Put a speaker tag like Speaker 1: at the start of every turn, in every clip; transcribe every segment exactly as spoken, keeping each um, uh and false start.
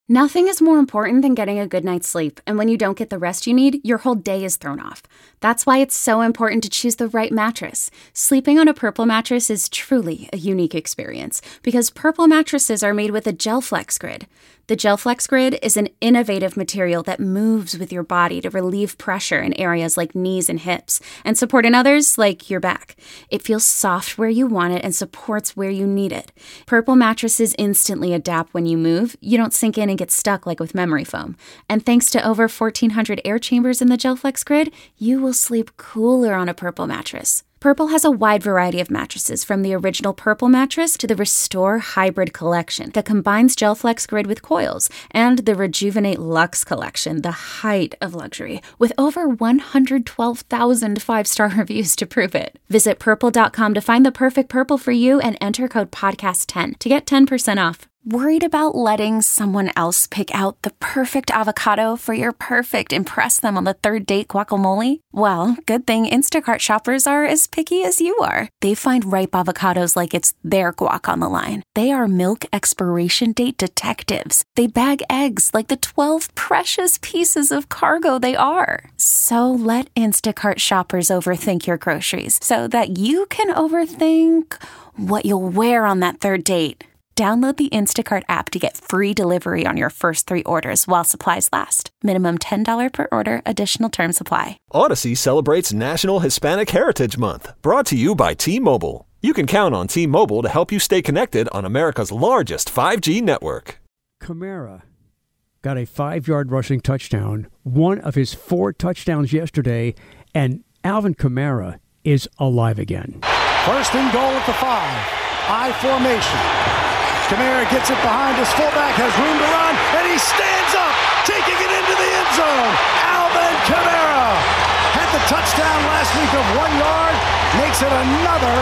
Speaker 1: Nothing is more important than getting a good night's sleep, and when you don't get the rest you need, your whole day is thrown off. That's why it's so important to choose the right mattress. Sleeping on a Purple mattress is truly a unique experience, because Purple mattresses are made with a GelFlex Grid. The GelFlex Grid is an innovative material that moves with your body to relieve pressure in areas like knees and hips, and support in others like your back. It feels soft where you want it and supports where you need it. Purple mattresses instantly adapt when you move. You don't sink in and get stuck like with memory foam. And thanks to over fourteen hundred air chambers in the GelFlex Grid, you will sleep cooler on a Purple mattress. Purple has a wide variety of mattresses, from the original Purple mattress to the Restore Hybrid collection that combines GelFlex Grid with coils, and the Rejuvenate Luxe collection, the height of luxury, with over one hundred twelve thousand five-star reviews to prove it. Visit purple dot com to find the perfect Purple for you and enter code podcast ten to get ten percent off. Worried about letting someone else pick out the perfect avocado for your perfect impress them on the third date guacamole? Well, good thing Instacart shoppers are as picky as you are. They find ripe avocados like it's their guac on the line. They are milk expiration date detectives. They bag eggs like the twelve precious pieces of cargo they are. So let Instacart shoppers overthink your groceries so that you can overthink what you'll wear on that third date. Download the Instacart app to get free delivery on your first three orders while supplies last. Minimum ten dollars per order. Additional terms apply.
Speaker 2: Odyssey celebrates National Hispanic Heritage Month, brought to you by T-Mobile. You can count on T-Mobile to help you stay connected on America's largest five G network.
Speaker 3: Kamara got a five-yard rushing touchdown, one of his four touchdowns yesterday, and Alvin Kamara is alive again.
Speaker 4: First and goal at the five. I formation. Kamara gets it behind his fullback, has room to run, and he stands up, taking it into the end zone. Alvin Kamara had the touchdown last week of one yard, makes it another.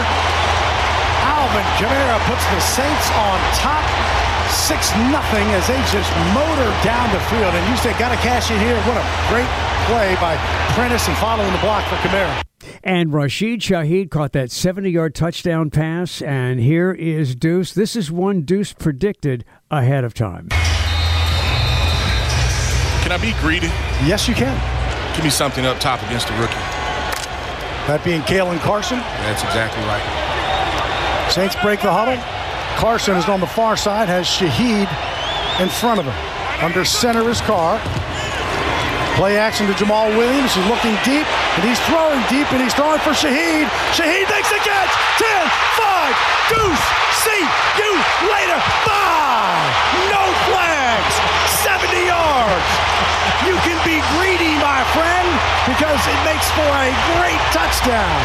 Speaker 4: Alvin Kamara puts the Saints on top, six nothing as they just motor down the field. And you said, got to cash in here. What a great play by Prentice and following the block for Kamara.
Speaker 3: And Rashid Shaheed caught that seventy-yard touchdown pass, and here is Deuce. This is one Deuce predicted ahead of time.
Speaker 5: Can I be greedy?
Speaker 4: Yes, you can.
Speaker 5: Give me something up top against the rookie.
Speaker 4: That being Kalen Carson.
Speaker 5: That's exactly right.
Speaker 4: Saints break the huddle. Carson is on the far side, has Shaheed in front of him. Under center is Carr. Play action to Jamal Williams. He's looking deep, and he's throwing deep, and he's throwing for Shaheed. Shaheed makes the catch. ten, five, Deuce. See you later. Five. No flags. seventy yards. You can be greedy, my friend, because it makes for a great touchdown.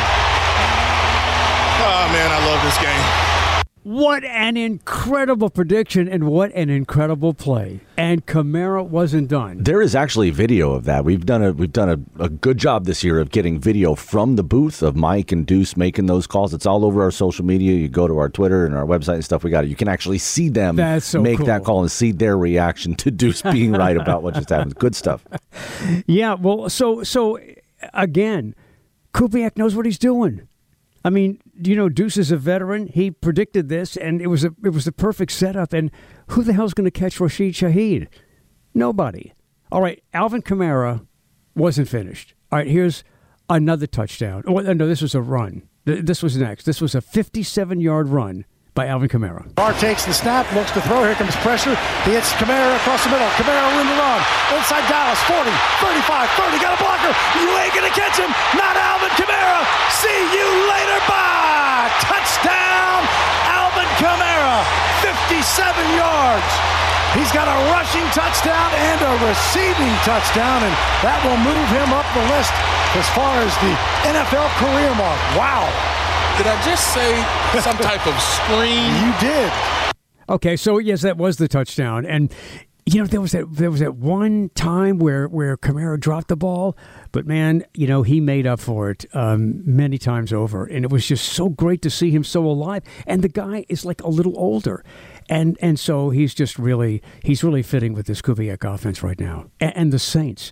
Speaker 5: Oh, man, I love this game.
Speaker 3: What an incredible prediction and what an incredible play. And Kamara wasn't done.
Speaker 6: There is actually video of that. We've done a we've done a, a good job this year of getting video from the booth of Mike and Deuce making those calls. It's all over our social media. You go to our Twitter and our website and stuff. We got it. You can actually see them
Speaker 3: so
Speaker 6: make
Speaker 3: cool.
Speaker 6: that call and see their reaction to Deuce being right about what just happened. Good stuff.
Speaker 3: Yeah, well, so so again, Kubiak knows what he's doing. I mean, you know, Deuce is a veteran. He predicted this, and it was a it was the perfect setup. And who the hell's going to catch Rashid Shaheed? Nobody. All right, Alvin Kamara wasn't finished. All right, here's another touchdown. Oh, no, this was a run. This was next. This was a fifty-seven-yard run by Alvin Kamara.
Speaker 4: Carr takes the snap, looks to throw. Here comes pressure. He hits Kamara across the middle. Kamara room to run. Inside Dallas, forty, thirty-five, thirty. Got a blocker. You ain't going to catch him. Not Alvin Kamara. See you later. Bye. Touchdown, Alvin Kamara. fifty-seven yards. He's got a rushing touchdown and a receiving touchdown, and that will move him up the list as far as the N F L career mark. Wow.
Speaker 5: Did I just say some type of scream?
Speaker 4: You did.
Speaker 3: Okay, so yes, that was the touchdown. And you know, there was that there was that one time where, where Kamara dropped the ball, but man, you know, he made up for it um, many times over. And it was just so great to see him so alive. And the guy is like a little older. And and so he's just really he's really fitting with this Kubiak offense right now. And, and the Saints.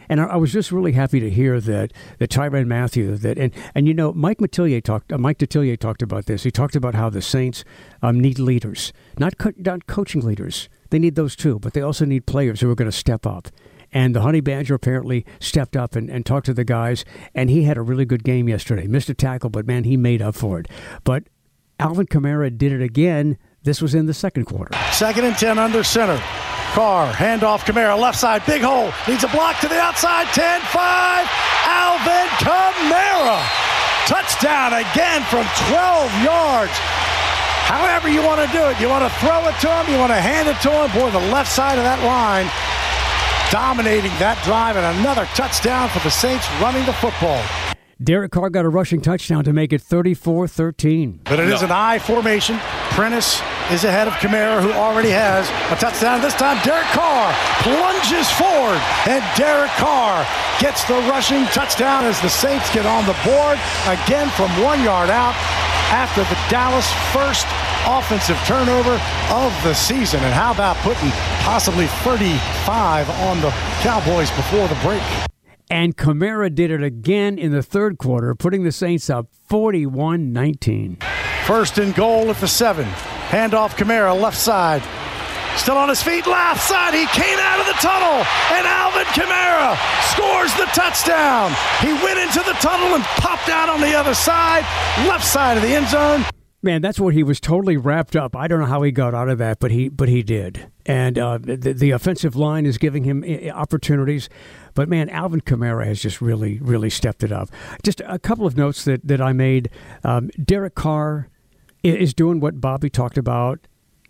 Speaker 3: And I, I was just really happy to hear that that Tyrann Mathieu that and and you know Mike Detillier talked uh, Mike Detillier talked about this. He talked about how the Saints um, need leaders, not co- not coaching leaders. They need those too, but they also need players who are going to step up. And the Honey Badger apparently stepped up and, and talked to the guys, and he had a really good game yesterday. Missed a tackle, but man, he made up for it. But Alvin Kamara did it again. This was in the second quarter.
Speaker 4: Second and ten under center. Carr, handoff Kamara, left side, big hole. Needs a block to the outside, ten five. Alvin Kamara. Touchdown again from twelve yards. However you want to do it. You want to throw it to him, you want to hand it to him. Boy, the left side of that line dominating that drive, and another touchdown for the Saints running the football.
Speaker 3: Derek Carr got a rushing touchdown to make it thirty-four thirteen.
Speaker 4: But it no. is an I formation. Prentice is ahead of Kamara, who already has a touchdown. This time, Derek Carr plunges forward, and Derek Carr gets the rushing touchdown as the Saints get on the board again from one yard out after the Dallas first offensive turnover of the season. And how about putting possibly thirty-five on the Cowboys before the break?
Speaker 3: And Kamara did it again in the third quarter, putting the Saints up forty-one nineteen.
Speaker 4: First and goal at the seven. Handoff Kamara, left side. Still on his feet, left side. He came out of the tunnel, and Alvin Kamara scores the touchdown. He went into the tunnel and popped out on the other side, left side of the end zone.
Speaker 3: Man, that's what he was totally wrapped up. I don't know how he got out of that, but he but he did. And uh, the, the offensive line is giving him opportunities. But, man, Alvin Kamara has just really, really stepped it up. Just a couple of notes that, that I made. Um, Derek Carr is doing what Bobby talked about,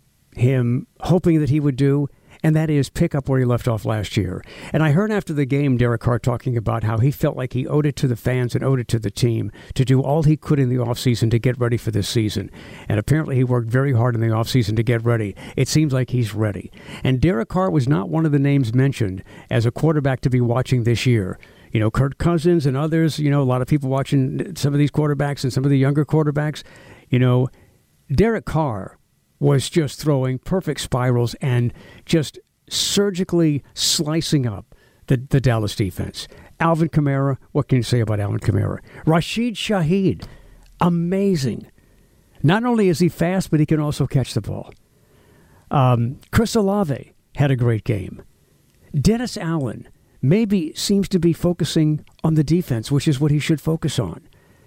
Speaker 3: him hoping that he would do, and that is pick up where he left off last year. And I heard after the game Derek Carr talking about how he felt like he owed it to the fans and owed it to the team to do all he could in the offseason to get ready for this season. And apparently he worked very hard in the offseason to get ready. It seems like he's ready. And Derek Carr was not one of the names mentioned as a quarterback to be watching this year. You know, Kirk Cousins and others, you know, a lot of people watching some of these quarterbacks and some of the younger quarterbacks. You know, Derek Carr was just throwing perfect spirals and just surgically slicing up the, the Dallas defense. Alvin Kamara, what can you say about Alvin Kamara? Rashid Shaheed, amazing. Not only is he fast, but he can also catch the ball. Um, Chris Olave had a great game. Dennis Allen maybe seems to be focusing on the defense, which is what he should focus on.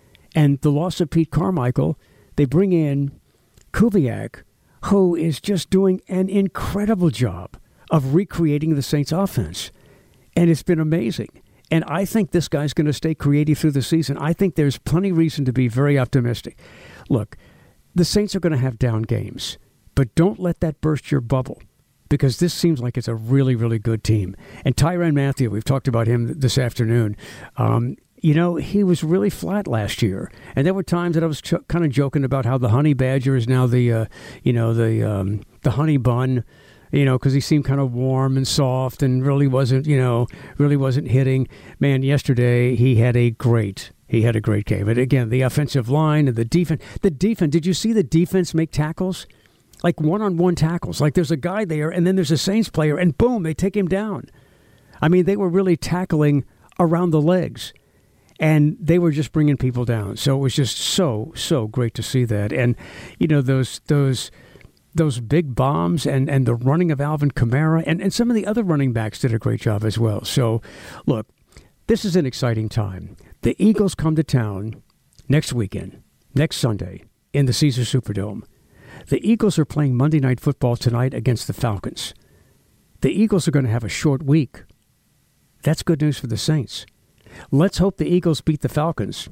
Speaker 3: And the loss of Pete Carmichael, they bring in Kubiak, who is just doing an incredible job of recreating the Saints offense. And it's been amazing. And I think this guy's going to stay creative through the season. I think there's plenty of reason to be very optimistic. Look, the Saints are going to have down games, but don't let that burst your bubble, because this seems like it's a really, really good team. And Tyrann Mathieu, we've talked about him this afternoon. Um, You know, he was really flat last year. And there were times that I was ch- kind of joking about how the Honey Badger is now the, uh, you know, the um, the honey bun, you know, because he seemed kind of warm and soft and really wasn't, you know, really wasn't hitting. Man, yesterday he had a great, he had a great game. And again, the offensive line and the defense, the defense, did you see the defense make tackles? Like one-on-one tackles. Like there's a guy there and then there's a Saints player and boom, they take him down. I mean, they were really tackling around the legs. And they were just bringing people down. So it was just so, so great to see that. And, you know, those those those big bombs and, and the running of Alvin Kamara and, and some of the other running backs did a great job as well. So, look, this is an exciting time. The Eagles come to town next weekend, next Sunday, in the Caesars Superdome. The Eagles are playing Monday Night Football tonight against the Falcons. The Eagles are going to have a short week. That's good news for the Saints. Let's hope the Eagles beat the Falcons,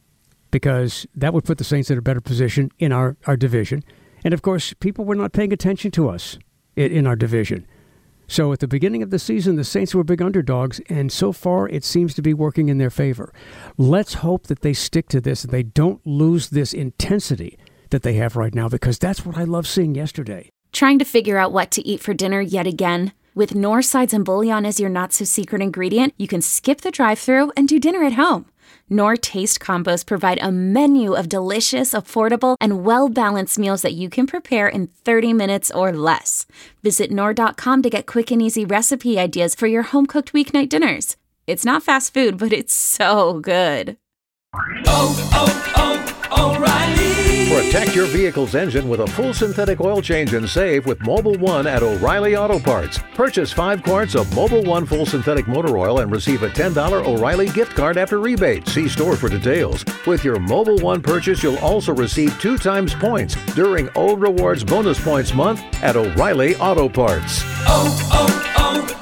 Speaker 3: because that would put the Saints in a better position in our, our division. And, of course, people were not paying attention to us in, in our division. So at the beginning of the season, the Saints were big underdogs, and so far it seems to be working in their favor. Let's hope that they stick to this and they don't lose this intensity that they have right now, because that's what I love seeing yesterday.
Speaker 1: Trying to figure out what to eat for dinner yet again? With Knorr sides and bouillon as your not-so-secret ingredient, you can skip the drive-thru and do dinner at home. Knorr Taste Combos provide a menu of delicious, affordable, and well-balanced meals that you can prepare in thirty minutes or less. Visit Knorr dot com to get quick and easy recipe ideas for your home-cooked weeknight dinners. It's not fast food, but it's so good.
Speaker 7: Oh, oh, oh, O'Reilly!
Speaker 8: Protect your vehicle's engine with a full synthetic oil change and save with Mobil one at O'Reilly Auto Parts. Purchase five quarts of Mobil one full synthetic motor oil and receive a ten dollars O'Reilly gift card after rebate. See store for details. With your Mobil one purchase, you'll also receive two times points during O Rewards Bonus Points Month at O'Reilly Auto Parts.
Speaker 7: Oh,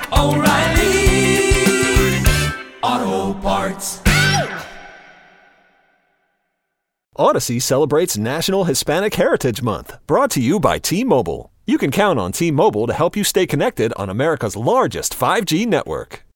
Speaker 7: oh, oh, O'Reilly Auto Parts.
Speaker 2: Odyssey celebrates National Hispanic Heritage Month, brought to you by T-Mobile. You can count on T-Mobile to help you stay connected on America's largest five G network.